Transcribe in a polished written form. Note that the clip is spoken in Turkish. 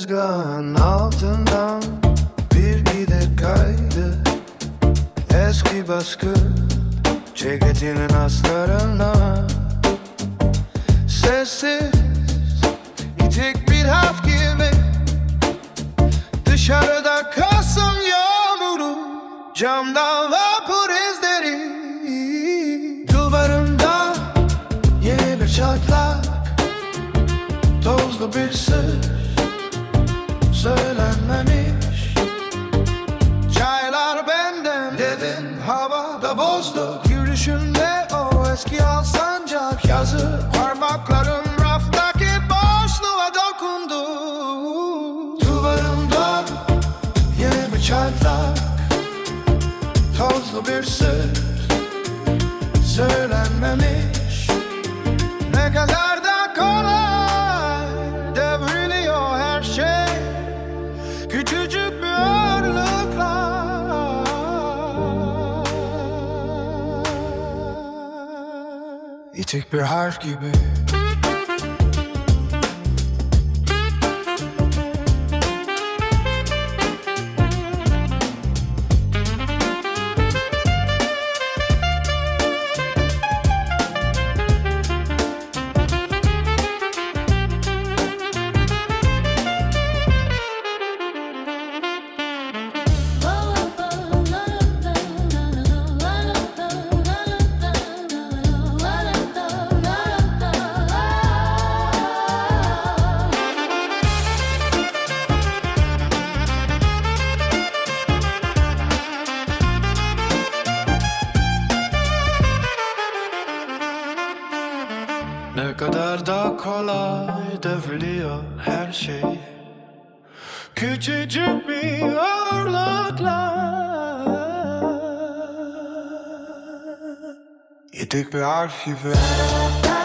tezgahın altından bir gidek kaydı. Eski baskı ceketinin aslarına, sessiz itik bir harf gibi. Dışarıda Kasım yağmuru, camda vapur izleri. Duvarımda yeni bir çatlak, tozlu bir sır söylenmemiş. Çaylar benden dedin, havada bozduk. Yürüyüşünde o eski al sancak yazı, parmakların raftaki boşluğa dokundu. Duvarımda yeni bir çatlak, tozlu bir sır söylenmemiş. Ne kadar da kolay devriliyor her şey, küçücük bir ağırlıkla. İtik bir harf gibi. Ne kadar da kolay devriliyor her şey, küçücük bir ağırlıkla. İtik bir harf gibi.